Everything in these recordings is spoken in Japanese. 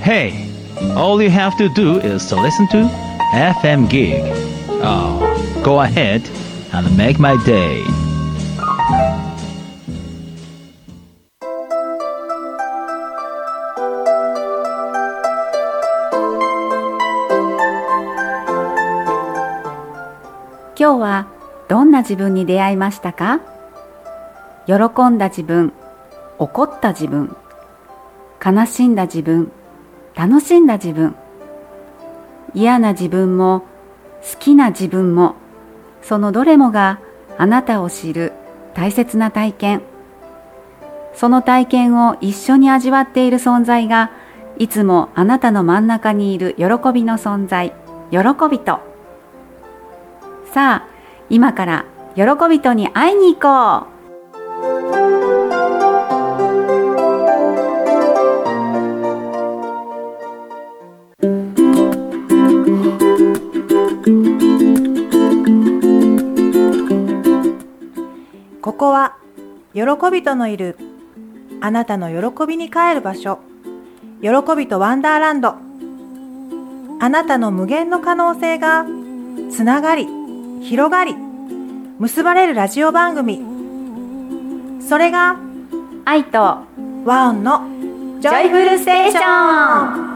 Hey, all you have to do is to listen to FM Gig. Oh, go ahead and make my day. 今日はどんな自分に出会いましたか？喜んだ自分、怒った自分、悲しんだ自分、楽しんだ自分、嫌な自分も好きな自分も、そのどれもがあなたを知る大切な体験。その体験を一緒に味わっている存在が、いつもあなたの真ん中にいる喜びの存在、喜びと。さあ、今から喜びとに会いに行こう。 ここは喜びとのいるあなたの喜びに帰る場所、喜びとワンダーランド。あなたの無限の可能性がつながり、広がり、結ばれるラジオ番組。それが愛と和音のジョイフルステーション。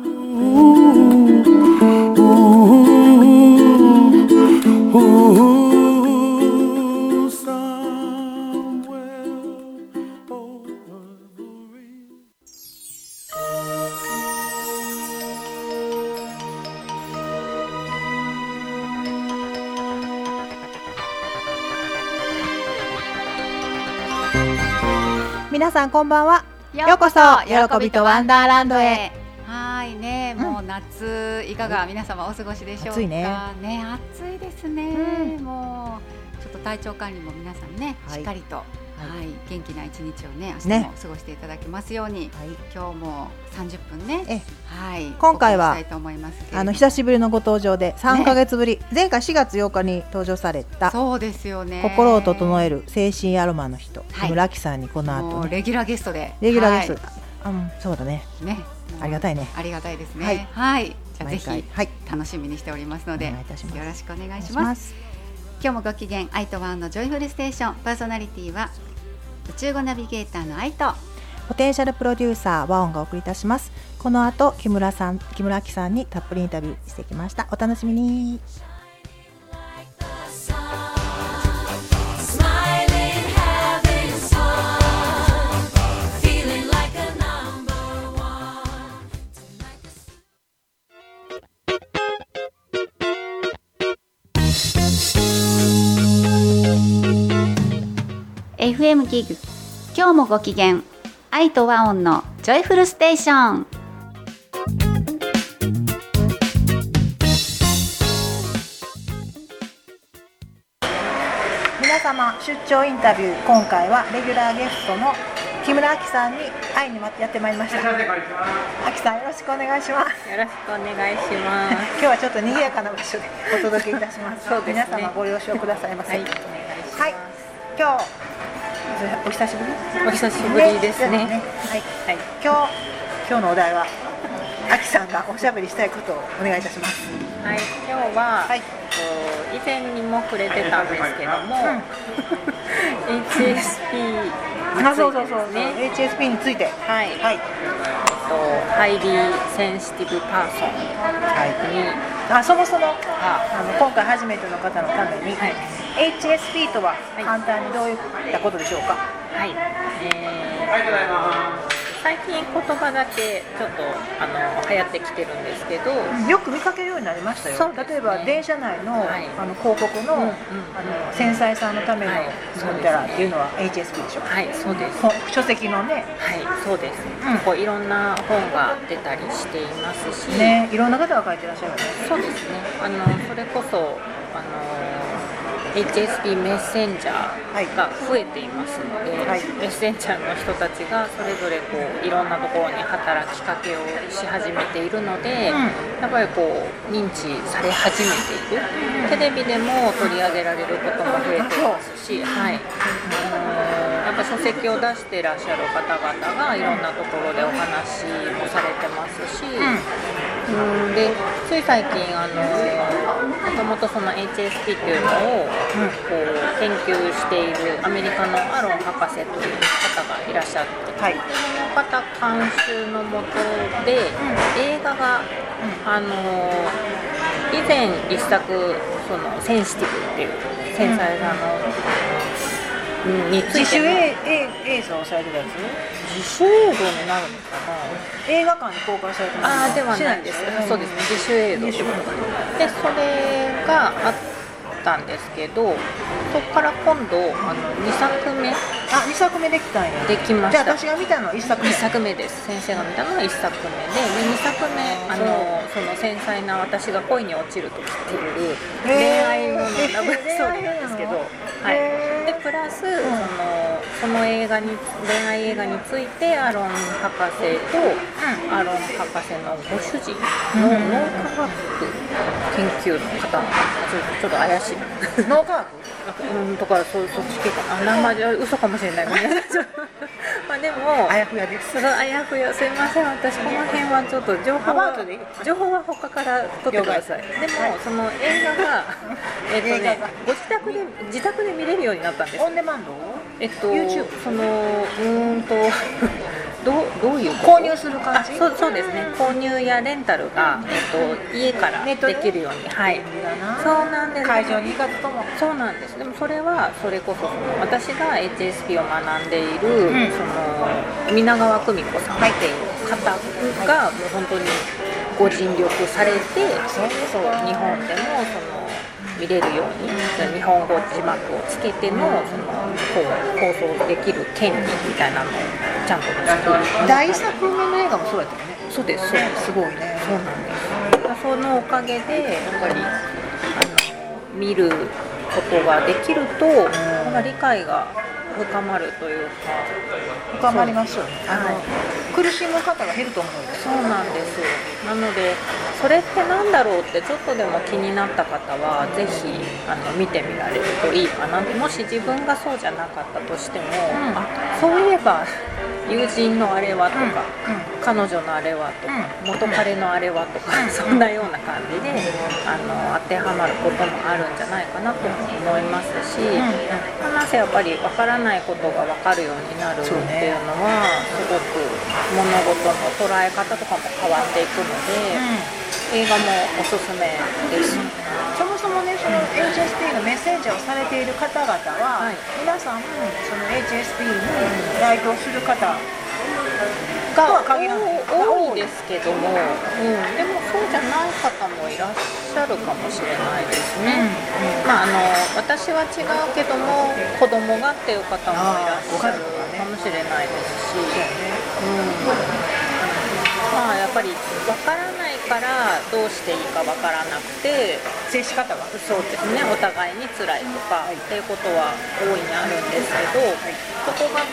皆さんこんばんは。ようこそ喜びとワンダーランドへ。 はいね、もう夏いかが皆様お過ごしでしょうか。 暑いね。 ね、暑いですね。もうちょっと体調管理も皆さんね、しっかりと、元気な一日をね、明日も過ごしていただけますように。今日も30分ね。今回は久しぶりのご登場で3ヶ月ぶり、前回4月8日に登場された、 そうですよね、 心を整える精神アロマの人、村木さんにこの後、 レギュラーゲストで、 そうだね、ありがたいね、 ありがたいですね。じゃあぜひ楽しみにしておりますので、よろしくお願いします。今日もご機嫌、愛とワンのジョイフルステーション、パーソナリティは宇宙語ナビゲーターの愛とポテンシャルプロデューサー和音がお送りいたします。この後木村明さんにたっぷりインタビューしてきました。お楽しみに。 FM ギグ、今日もご機嫌、愛と和音のジョイフルステーション。 皆様出張インタビュー、今回はレギュラーゲストの木村明さんに会いにやってまいりました。明さん、よろしくお願いします。 よろしくお願いします。 今日はちょっと賑やかな場所でお届けいたします。そうですね、皆様ご了承くださいませ。お願いします。今日お久しぶり？ お久しぶりですね。 今日のお題は、あきさんがおしゃべりしたいことをお願いいたします。 今日は、以前にも触れてたんですけども、HSP について、ハイリーセンシティブパーソンに、 そもそも今回初めての方のために、HSP とは簡単にどういったことでしょうか？ 最近言葉だけちょっと流行ってきてるんですけど、 よく見かけるようになりましたよ。例えば電車内の、広告の、繊細さんのためのなんたらっていうのは HSP でしょ。 そうです。 書籍のね。 そうです。いろんな本が出たりしていますし、 いろんな方が書いてらっしゃるんです。 そうですね。それこそHSP メッセンジャーが増えていますので、メッセンジャーの人たちがそれぞれいろんなところに働きかけをし始めているので、やっぱり認知され始めている。テレビでも取り上げられることも増えていますし、やっぱ書籍を出していらっしゃる方々がいろんなところでお話もされてますし、でつい最近もともとその HSP っていうのをこう研究しているアメリカのアロン博士という方がいらっしゃって、その方監修のもとで、映画が、以前一作そのセンシティブっていう繊細さの、について自主映像されてたやつ？ 自主映像になるのかな。 映画館で公開されてますか？ ではないです。そうですね、自主映像で、それがあったんですけど、そこから今度2作目 2作目できたんや。 できました。 じゃあ私が見たのは1作目。 1作目です。先生が見たのは1作目で、2作目その繊細な私が恋に落ちるときっていう恋愛のラブストーリーなんですけど、でプラスその恋愛映画についてアロン博士と、アロン博士のご主人の脳科学研究の方なんです。ちょっと怪しい脳科学とかそっち系かな。生じゃ嘘かもしれない。まあでもあやふやです。 あやふや、すいません、私この辺はちょっと情報は他から取ってください。でもその映画がご自宅で見れるようになったんです。 オンデマンド？YouTube？ どういう購入する感じ？ そうですね。購入やレンタルが、家からできるように、そうなんです。 会場に行かずとも。 そうなんです。でもそれはそれこそ私が HSP を学んでいる、その皆川久美子さんっていう方がもう本当にご尽力されて、日本でも見れるように日本語字幕をつけての放送できる権利みたいなのをちゃんと作る。 第1作目の映画もそうやったよね。 そうです。 すごいね。 そうなんです。そのおかげでやっぱり見ることができると、理解が深まるというか、 深まりますよね。苦しむ方が減ると思うよ。 そうなんです。なのでそれってなんだろうってちょっとでも気になった方はぜひ見てみられるといいかな。もし自分がそうじゃなかったとしても、そういえば友人のあれはとか、彼女のあれはとか、元彼のあれはとか、そんなような感じで当てはまることもあるんじゃないかなと思いますし、なぜやっぱり分からないことが分かるようになるっていうのはすごく物事の捉え方とかも変わっていくので、映画もおすすめです。 そもそもね、その HSP のメッセンジャーをされている方々は、皆さんその HSP に該当する方が多いですけども、でもそうじゃない方もいらっしゃるかもしれないですね。私は違うけども子供がっていう方もいらっしゃるかもしれないですし、やっぱり分からないからどうしていいか分からなくて、 接し方がそうですね、お互いに辛いとかっていうことは大いにあるんですけど、そこが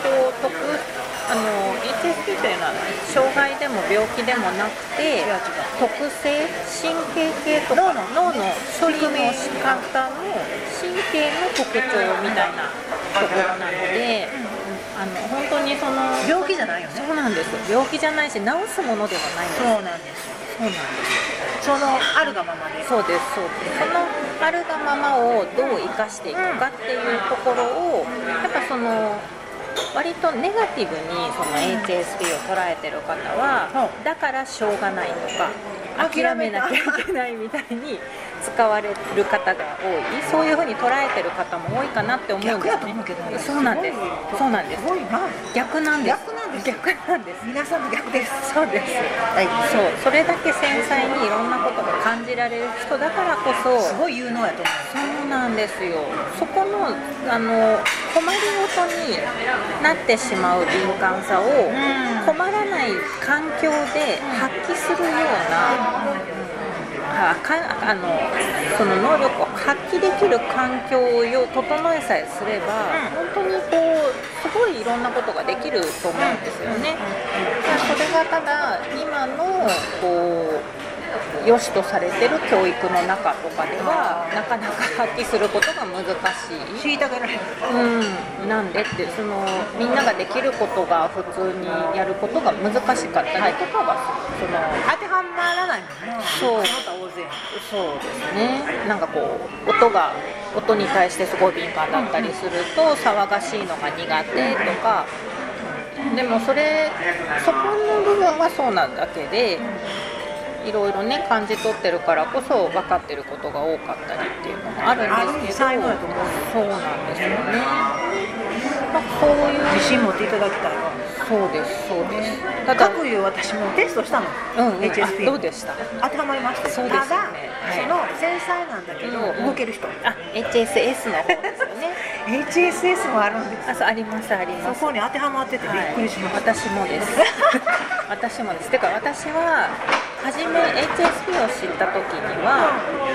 HSP というのは障害でも病気でもなくて、特性、神経系とか脳の処理の仕方の神経の特徴みたいなところなので、本当に病気じゃないよね。 そうなんです。病気じゃないし治すものではないんです。 そうなんです。そのあるがままで。 そうです。そのあるがままをどう生かしていくかっていうところをやっぱ割とネガティブにその HSP を捉えてる方は、だからしょうがないとか諦めなきゃいけないみたいに使われる方が多い、そういうふうに捉えてる方も多いかなって思うんですね。そうなんです。そうなんです。逆なんです。 皆さんの逆です。 そうです。それだけ繊細にいろんなことが感じられる人だからこそ、 すごい有能やと思う。 そうなんですよ。そこの困りごとになってしまう敏感さを困らない環境で発揮するような、その能力を発揮できる環境を整えさえすれば、本当にすごいいろんなことができると思うんですよね。それがただ今の良しとされてる教育の中とかではなかなか発揮することが難しい。 虐げられる。 なんでってみんなができることが普通にやることが難しかったりとかはする。 当てはまらないもんね。 そうですね。なんかこう音に対してすごい敏感だったりすると騒がしいのが苦手とか。でもそこの部分はそうなんだけで、いろいろね感じ取ってるからこそ分かってることが多かったりっていうのもあるんですけど、そうなんですよね。こういう自信持っていただきたい。 そうですそうです。 ただ各いう私もテストしたの。HSP どうでした？ 当てはまりました。 そうですよね。 ただその繊細なんだけど動ける人。 HSS の方ですよね。 HSS もあるんです。 ありますあります。 そこに当てはまっててびっくりしました。 私もです。私もです。てか私は初め HSP を知った時には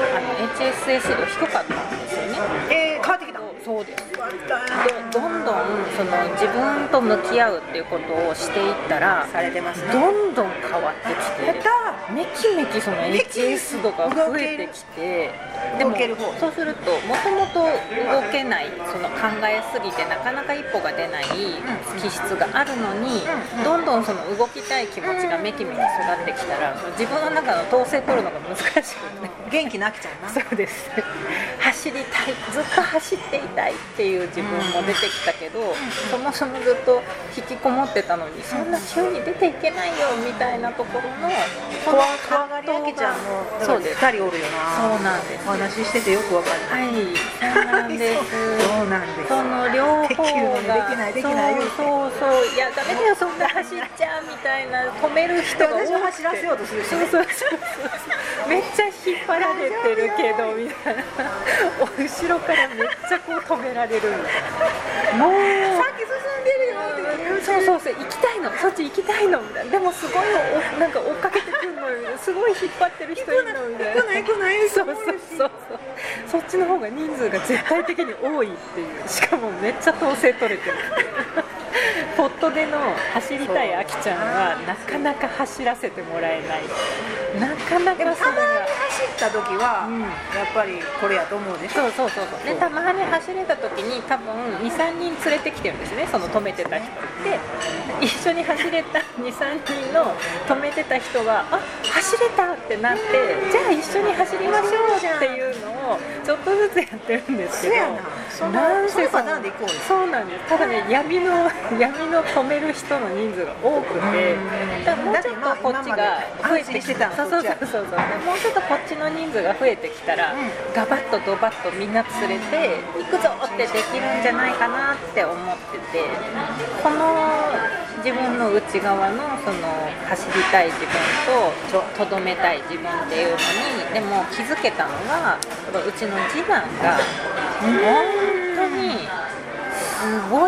HSS より低かったんですよね。 変わってきた。 そうです。どんどん自分と向き合うっていうことをしていったらされてますね。 どんどん変わってきて、めきめきその HS 度が増えてきて、でもそうするともともと動けない、考えすぎてなかなか一歩が出ない気質があるのに、どんどん動きたい気持ちがめきめき育ってきたら、自分の中の統制取るのが難しくて、 元気なきちゃうな。 そうです。走りたい、ずっと走っていたいっていう自分も出てきたけど、そもそもずっと引きこもってたのに、そんな急に出ていけないよみたいなところの怖がりあきちゃんも2人おるよな。 そうなんです。 お話ししててよくわかる。 はい、そうなんです。 そうなんです。 その両方ができないそういやダメだよそんな走っちゃうみたいな止める人が多くて、 私を走らせようとする人。 そうめっちゃ引っ張られてるけどみたいな、後ろからめっちゃこう止められるみたいな。もうさっき進んでるよって言う。 そう行きたいの、そっち行きたいのみたいな。でもすごいなんか追っかけてくるのよみたいな、すごい引っ張ってる人いるのみたいな。 行くないそうそっちの方が人数が絶対的に多いっていう、しかもめっちゃ統制取れてるポットでの走りたいあきちゃんはなかなか走らせてもらえない。なかなかでもたまに走った時は、やっぱりこれやと思うでしょ。 そうでたまに走れた時に多分 2,3 人連れてきてるんですね、その止めてた人で。一緒に走れた 2,3 人の止めてた人が走れたってなって、じゃあ一緒に走りましょうっていうのをちょっとずつやってるんですけど、 なんせパターンで行こうよ。 そうなんです。ただね、闇の止める人の人数が多くて、だからもうちょっとこっちが増えてきた。そうもうちょっとこっちの人数が増えてきたら、ガバッとドバッとみんな連れて行くぞってできるんじゃないかなって思ってて、この自分の内側の走りたい自分ととどめたい自分っていうのにでも気づけたのが、うちの次男が本当にすご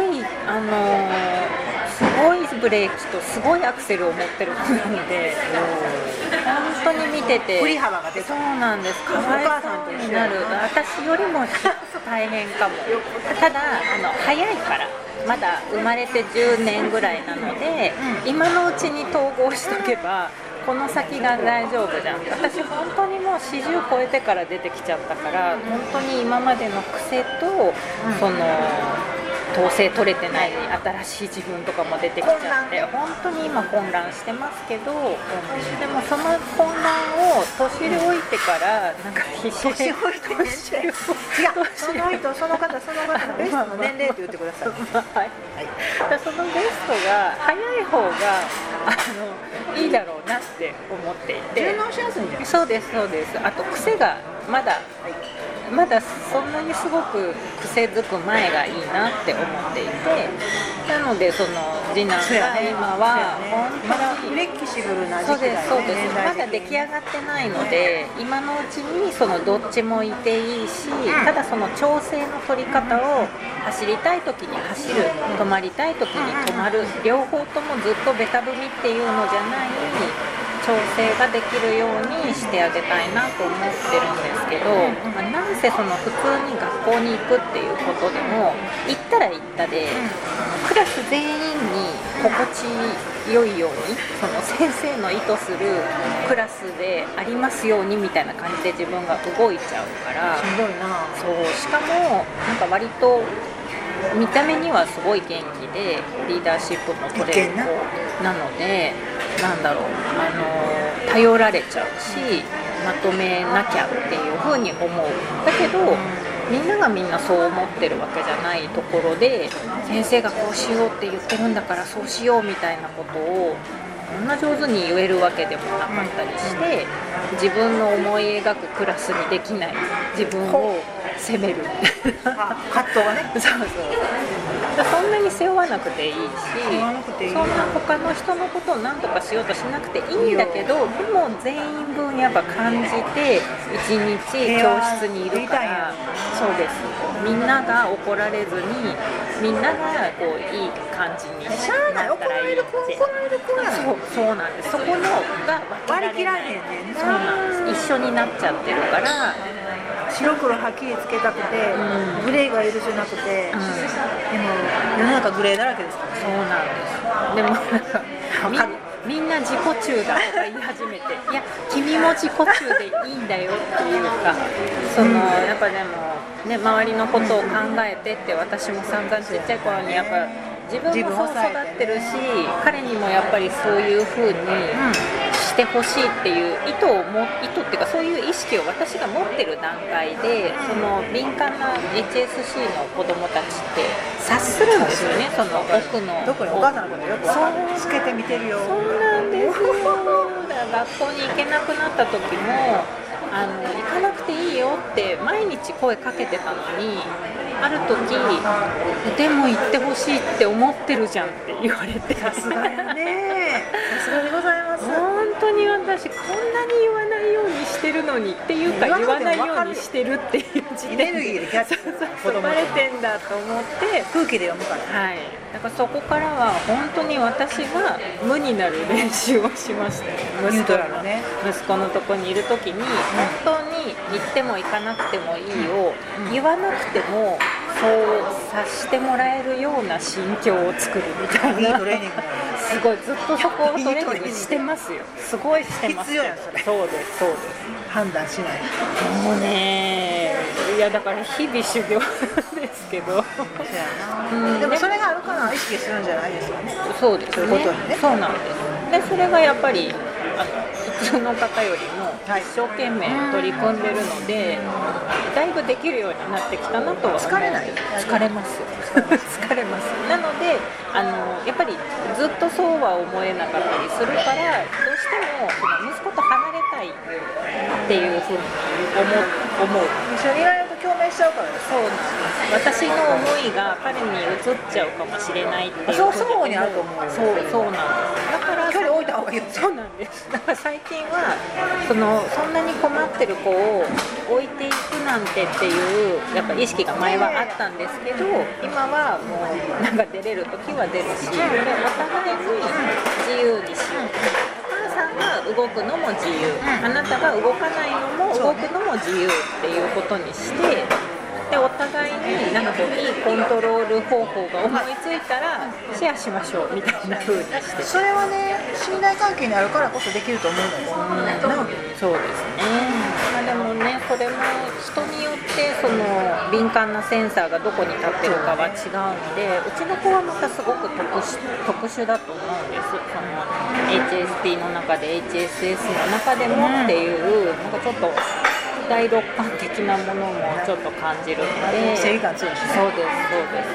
いブレーキとすごいアクセルを持ってる子なので、本当に見てて振り幅が出た。 そうなんです。かわいそうになる。私よりも大変かも。ただ早いから。まだ生まれて10年ぐらいなので、今のうちに統合しとけばこの先が大丈夫じゃん。私本当にもう40超えてから出てきちゃったから、本当に今までの癖と統制取れてない新しい自分とかも出てきちゃって、本当に今混乱してますけど、でもその混乱を年老いてからなんか必死でその方のベストの年齢って言ってください。 はい、だそのベストが早い方がいいだろうなって思っていて、 柔軟しやすいんじゃない？ そうです。あと癖がまだそんなにすごく癖づく前がいいなって思っていて、なのでその次男が今はまだフレキシブルな時期だよね。 そうです。まだ出来上がってないので、今のうちにどっちもいていいし、ただその調整の取り方を走りたい時に走る、止まりたい時に止まる、両方ともずっとベタ踏みっていうのじゃない調整ができるようにしてあげたいなと思ってるんですけど、なんせその普通に学校に行くっていうことでも行ったら行ったで、クラス全員に心地よいようにその先生の意図するクラスでありますようにみたいな感じで自分が動いちゃうから、 しんどいな。 そうしかもなんか割と見た目にはすごい元気でリーダーシップも取れる子なので、なんだろう、頼られちゃうしまとめなきゃっていう風に思う。だけどみんながみんなそう思ってるわけじゃないところで、先生がこうしようって言ってるんだからそうしようみたいなことをこんな上手に言えるわけでもなかったりして、自分の思い描くクラスにできない自分を責める葛藤がね。 そうそうそんなに背負わなくていいし、そんな他の人のことを何とかしようとしなくていいんだけど、でも全員分やっぱ感じて一日教室にいるから、そうです、みんなが怒られずにみんながこういい感じになったらいいって。そうなんです。そこのが割り切らへんねんな。 そうなんです。一緒になっちゃってるから、 白黒はっきりつけたくて、グレーが許せなくて、でも世の中グレーだらけですから。 そうなんです。でもみんな自己中だとか言い始めて、いや君も自己中でいいんだよっていうか、やっぱでもね、周りのことを考えてって私も散々ちっちゃい頃にやっぱ自分もそう育ってるし、彼にもやっぱりそういう風にしてほしいっていう意図っていうか、そういう意識を私が持ってる段階で、その敏感な HSC の子どもたちって察するんですよね。その奥の特にお母さんのことよくつけてみてるよ。 そうなんですよ。だから学校に行けなくなった時も行かなくていいよって毎日声かけてたのに、ある時でも行ってほしいって思ってるじゃんって言われて、 さすがやね。さすがでございます。 本当に私こんなに言わないようにしてるのにっていうか、言わないようにしてるっていう時点でエネルギーでキャッチバレてんだと思って空気で読むから。 はい。だからそこからは本当に私が無になる練習をしました。 ニュートラルね。 息子のとこにいる時に本当に行っても行かなくてもいいを言わなくてもそう察してもらえるような心境を作るみたいな。 いいトレーニング。 すごいずっとそこをトレーニングしてますよ。すごいしてますよ。 必要やそれ。 そうですそうです。 判断しない。 もうね、いやだから日々修行ですけど。 でもそれがあるから意識するんじゃないですかね。 そうですね。 そういうことにね。 そうなんです。でそれがやっぱり普通の方よりも一生懸命取り組んでるので、だいぶできるようになってきたなとは。 疲れない？ 疲れます疲れます。なのでやっぱりずっとそうは思えなかったりするから、どうしても息子と離れたいっていうふうに思う。 一緒にいられると共鳴しちゃうからです。 そうなんです。私の思いが彼に移っちゃうかもしれないっていう。 そう相互にあると思う。 そうなんです。だから距離置いた方がいいよ。 そうなんです。だから最近はそんなに困ってる子を置いていくなんてっていうやっぱ意識が前はあったんですけど、今はもうなんか出れる時は出るし、でお互いに自由にしよう。お母さんが動くのも自由、あなたが動かないのも動くのも自由っていうことにして、でお互いになんかこういいコントロール方法が思いついたらシェアしましょうみたいな風にして、 それはね、信頼関係にあるからこそできると思うんですよ。 そうですね。でもね、それも人によってその敏感なセンサーがどこに立ってるかは違うので、うちの子はまたすごく特殊だと思うんです。その HSP の中で HSS の中でもっていう、なんかちょっと第六感的なものもちょっと感じるので、 正義感強いしね。 そうですそうです。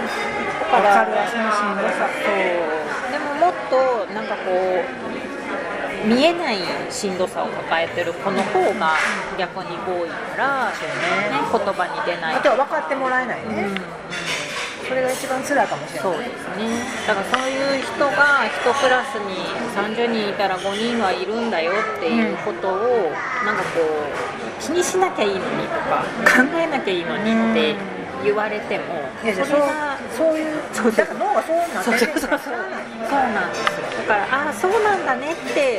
だから分かるわ、そのしんどさ。 でももっとなんかこう見えないしんどさを抱えてる子の方が逆に多いから、言葉に出ない。 あとは分かってもらえないね。それが一番辛いかもしれない。 そうですね。だからそういう人が1クラスに30人いたら5人はいるんだよっていうことをなんかこう気にしなきゃいいのにとか考えなきゃいいのにって言われても、 それがそういうだから脳がそうなってるんですよ。 そうなんですよ。だからそうなんだねって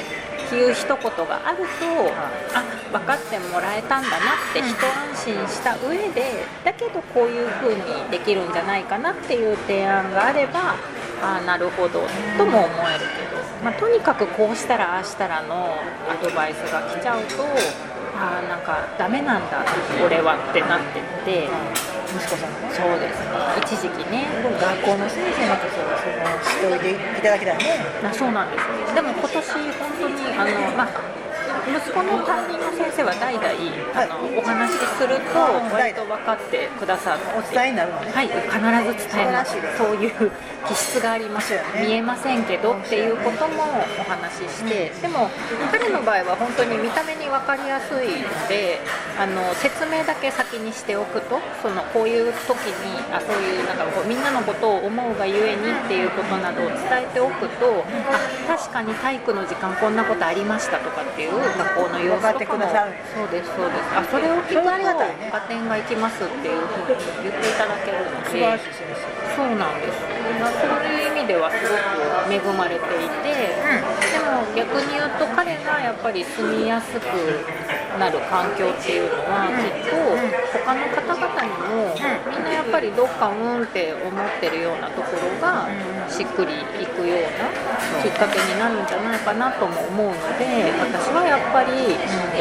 いう一言があると、分かってもらえたんだなって一安心した上で、だけどこういう風にできるんじゃないかなっていう提案があれば、なるほどとも思えるけど、とにかくこうしたらああしたらのアドバイスが来ちゃうと、なんかダメなんだ俺はってなってって、 息子さんね。 そうですね、一時期ね。 学校の先生のことを知っておいていただきたいね。 そうなんですよ。でも今年本当に息子の担任の先生は代々、お話しすると割と分かってくださって、 お伝えになるのね。 はい、必ず伝えます。そういう気質がありますよね。見えませんけどっていうこともお話しして、でも彼の場合は本当に見た目に分かりやすいので、説明だけ先にしておくと、こういう時にそういうなんかこうみんなのことを思うがゆえにっていうことなどを伝えておくと、確かに体育の時間こんなことありましたとかっていう学校の様子とかも、そうですそうです。それを聞くと合点がいきますっていうふうに言っていただけるので、そうなんです。そういう意味ではすごく恵まれていて、でも逆に言うと彼がやっぱり住みやすくなる環境っていうのは、きっと他の方々にもみんなやっぱりどっかって思ってるようなところがしっくりいくようなきっかけになるんじゃないかなとも思うので、私はやっぱり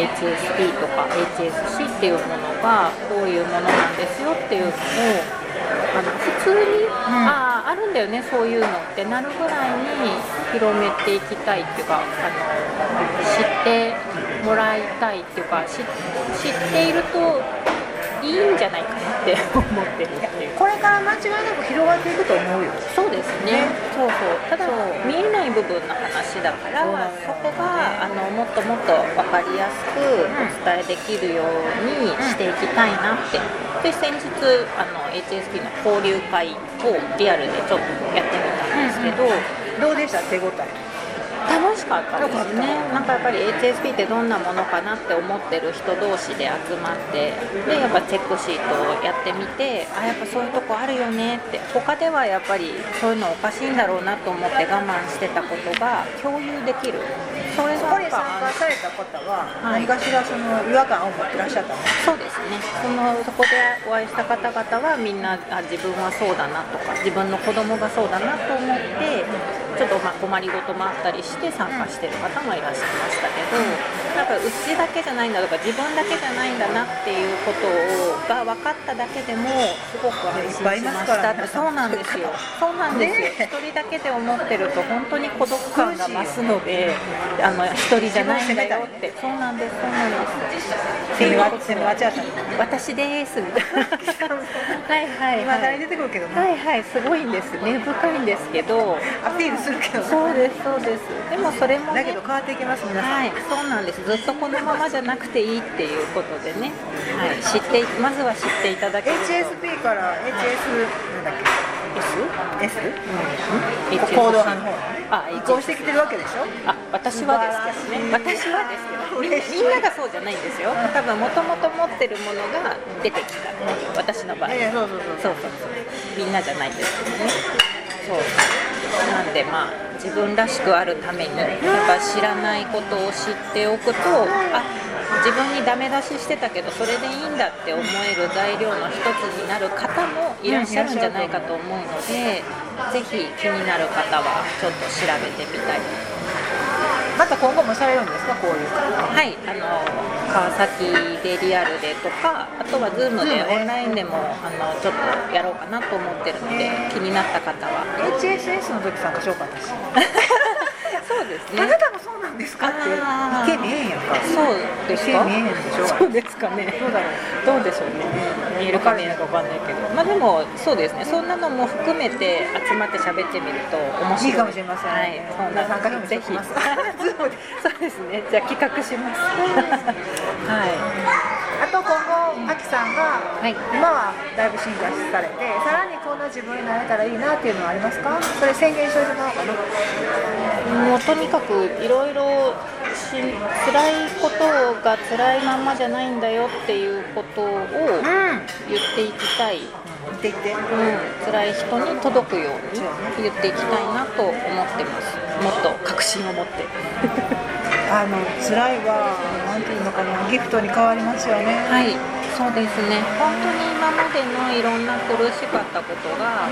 HSP とか HSC っていうものがこういうものなんですよっていうのを普通に、あるんだよねそういうのってなるぐらいに広めていきたいっていうか、知ってもらいたいっていうか、知っているといいんじゃないかなって思ってるっていう。 これから間違いなく広がっていくと思うよ。 そうですね。そうただ見えない部分の話だから、そこがもっともっと分かりやすくお伝えできるようにしていきたいなって。で先日HSP の交流会をリアルでちょっとやってみたんですけど、 どうでした？手応え。 楽しかったですね。なんかやっぱり HSP ってどんなものかなって思ってる人同士で集まって、でやっぱチェックシートをやってみて、やっぱそういうとこあるよねって、他ではやっぱりそういうのおかしいんだろうなと思って我慢してたことが共有できる。それがこれ参加された方は何かしらその違和感を持ってらっしゃったの？ そうですね。そこでお会いした方々はみんな自分はそうだなとか、自分の子供がそうだなと思ってちょっと困りごともあったりして参加してる方もいらっしゃいましたけど、なんかうちだけじゃないんだとか自分だけじゃないんだなっていうことが分かっただけでもすごく安心しましたって。そうなんですよ。そうなんですよ。一人だけで思ってると本当に孤独感が増すので、一人じゃないんだよって。そうなんですそうなんですっていうことを私ですみたいなはいはい今誰出てくるけどね。 はいはい、すごいんですね。深いんですけど、 アピールするけどね。 そうですそうです。でもそれもね、 だけど変わっていきます皆さん。 はい、そうなんです。ずっとこのままじゃなくていいっていうことでね、はい、まずは知っていただけると。 HSP から HS なんだっけ S？ 行動派の方移行してきてるわけでしょ。 私はですけどね。私はですけど、みんながそうじゃないんですよ。多分もともと持ってるものが出てきたっていう、私の場合。そうみんなじゃないんですけどね。そうなんで自分らしくあるためにやっぱ知らないことを知っておくと、自分にダメ出ししてたけどそれでいいんだって思える材料の一つになる方もいらっしゃるんじゃないかと思うので、ぜひ気になる方はちょっと調べてみたい。 また今後もされるんですか、こういう会？ はい、川崎でリアルでとか、あとは Zoom でオンラインでもちょっとやろうかなと思ってるので、気になった方は。 HSS の時参加しようかなしそうですね。 あなたもそうなんですかって意見見えへんやんか。 そうですか。 見えへんでしょ。 そうですかね。 どうだろう。 どうでしょうね。見えるか見えないかわかんないけど、でもそうですね。そんなのも含めて集まって喋ってみると面白い。 いいかもしれません。 はい。そんな参加費もぜひ。そうですね。じゃあ企画します。はい。 あと今後、あきさんが、今はだいぶ進化されて、さらにこんな自分になれたらいいなっていうのはありますか？それ宣言しておいてもらおうかな。 もうとにかくいろいろ辛いことが辛いまんまじゃないんだよっていうことを言っていきたい。辛い人に届くように言っていきたいなと思ってます。もっと確信を持って。 辛いはなんていうのかな、ギフトに変わりますよね。 はい、そうですね。本当に今までのいろんな苦しかったことが、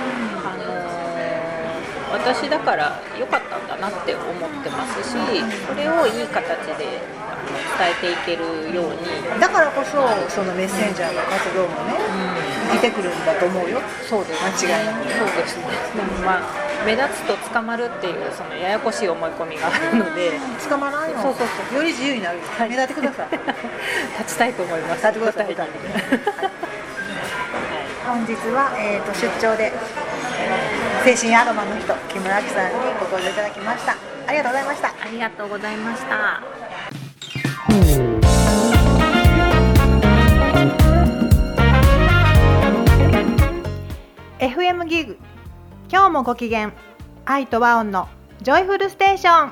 私だから良かったんだなって思ってますし、それをいい形で伝えていけるように。 だからこそそのメッセンジャーの活動もね、生きてくるんだと思うよ。 そうです、 間違いなく。 そうですね。でも目立つと捕まるっていうそのややこしい思い込みがあるので、 捕まらんよ。 そう。 より自由になる。目立ってください。 立ちたいと思います。 立ってください。本日は、出張で精神アロマの人木村明さんにご登場いただきました。ありがとうございました。 ありがとうございました。 FM ギグ、今日もご機嫌、愛と和音のジョイフルステーション。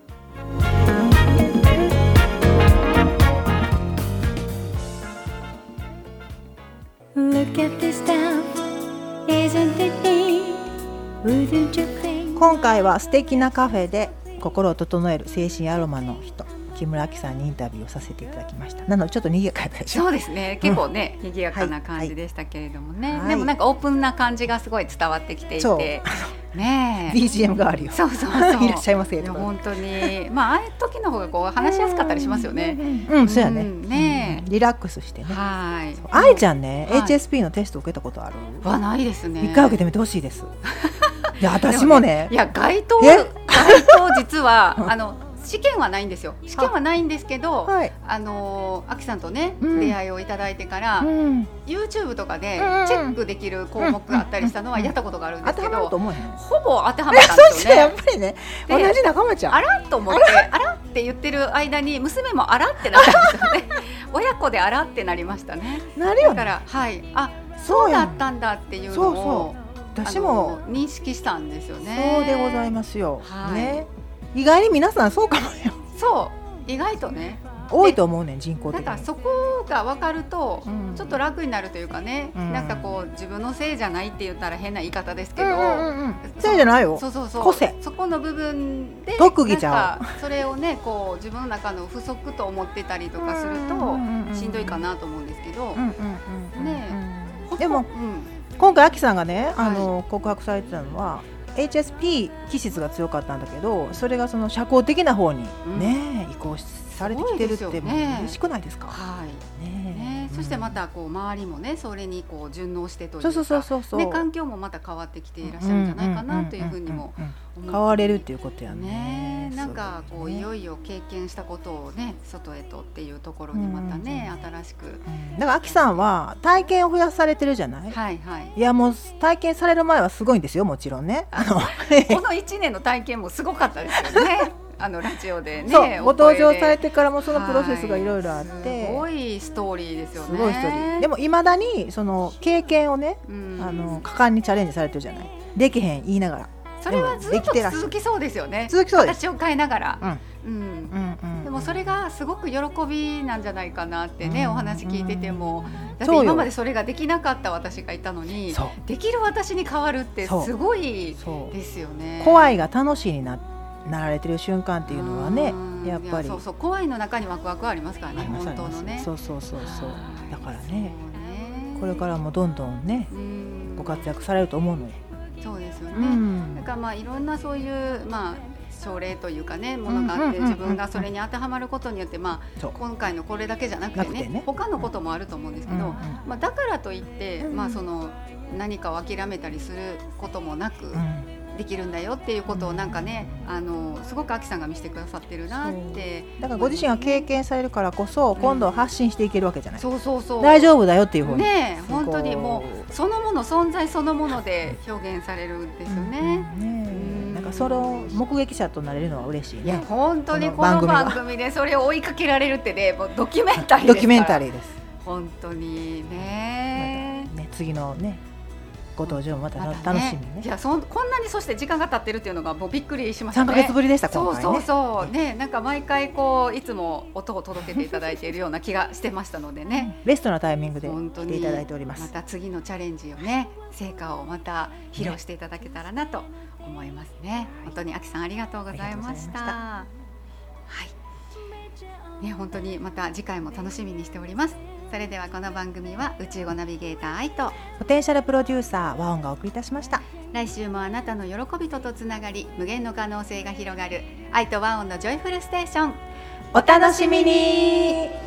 今回は素敵なカフェで心を整える精神アロマの人木村明さんにインタビューをさせていただきました。なのでちょっと賑やかったでしょ。 そうですね、結構ね、賑やかな感じでしたけれどもね、 はい、 でもなんかオープンな感じがすごい伝わってきていてね、 BGM があるよ。 そういらっしゃいませ。 本当にああいう時の方がこう話しやすかったりしますよね。 そうやね。リラックスしてね。 はい。 愛ちゃんね、HSP のテスト受けたことある？ はないですね。 一回受けてみてほしいです。いや私もね。 いや該当実は試験はないんですよ。試験はないんですけど、あきさんとね、出会いをいただいてから、YouTube とかでチェックできる項目があったりしたのはやったことがあるんですけど、ほぼ当てはまったんですよね。 やっぱりね、同じ仲間ちゃん。 あらと思って、あらって言ってる間に娘もあらってなったんですよね。親子であらってなりましたね。 なるよね。 だからそうだったんだっていうのを私も認識したんですよね。 そうでございますよ。ね。意外に皆さんそうかもよ。 そう意外とね多いと思うねん、人口的に。 だからそこが分かるとちょっと楽になるというかね、なんかこう自分のせいじゃないって言ったら変な言い方ですけど、 せいじゃないよ。個性。 そこの部分で特技ちゃう。それをねこう自分の中の不足と思ってたりとかするとしんどいかなと思うんですけど、 でも今回アキさんがね告白されてたのはHSP 気質が強かったんだけど、それがその社交的な方にね、移行されてきてるって嬉しくないですか？ はいね。そしてまたこう周りもねそれにこう順応してというか、 そうね、環境もまた変わってきていらっしゃるんじゃないかなというふうにも変われるっていうことやね。 なんかこういよいよ経験したことをね外へとっていうところにまたね新しく。 だからアキさんは体験を増やされてるじゃない？ はいはい。 いやもう体験される前はすごいんですよ、もちろんね。 この1年の体験もすごかったですよね。ラジオでね、 ご登場されてからもそのプロセスがいろいろあって、 すごいストーリーですよね。 すごいストーリー。でもいまだにその経験をね、果敢にチャレンジされてるじゃない。できへん言いながら。 それはずっと続きそうですよね。 続きそうです。 形を変えながら。でもそれがすごく喜びなんじゃないかなってね、お話聞いてても、だって今までそれができなかった私がいたのにできる私に変わるってすごいですよね。 怖いが楽しいになられてる瞬間っていうのはね、やっぱりそう怖いの中にワクワクありますからね、本当のね。 そうだからね、これからもどんどんねご活躍されると思うのよ。 そうですよね。だからいろんなそういう症例というかねものがあって、自分がそれに当てはまることによって今回のこれだけじゃなくてね他のこともあると思うんですけど、だからといってその何かを諦めたりすることもなくできるんだよっていうことをなんかねすごくアキさんが見せてくださってるなって。 だからご自身が経験されるからこそ今度は発信していけるわけじゃない。 そう大丈夫だよっていうふうにね、本当にもうそのもの存在そのもので表現されるんですよね。 なんかその目撃者となれるのは嬉しいね。 いや本当にこの番組でそれを追いかけられるってね、もうドキュメンタリーですから。ドキュメンタリーです。本当にね。 次のねご登場また楽しみね。 いやこんなにそして時間が経ってるっていうのがもうびっくりしましたね。 3ヶ月ぶりでした今回ね。 そうね、なんか毎回こういつも音を届けていただいているような気がしてましたのでね。 ベストなタイミングで来ていただいております。 また次のチャレンジをね、成果をまた披露していただけたらなと思いますね。本当にアキさんありがとうございました。はい。 ね、本当にまた次回も楽しみにしております。それではこの番組は宇宙語ナビゲーター愛とポテンシャルプロデューサー和音がお送りいたしました。 来週もあなたの喜びとつながり無限の可能性が広がる愛と和音のジョイフルステーション、 お楽しみに。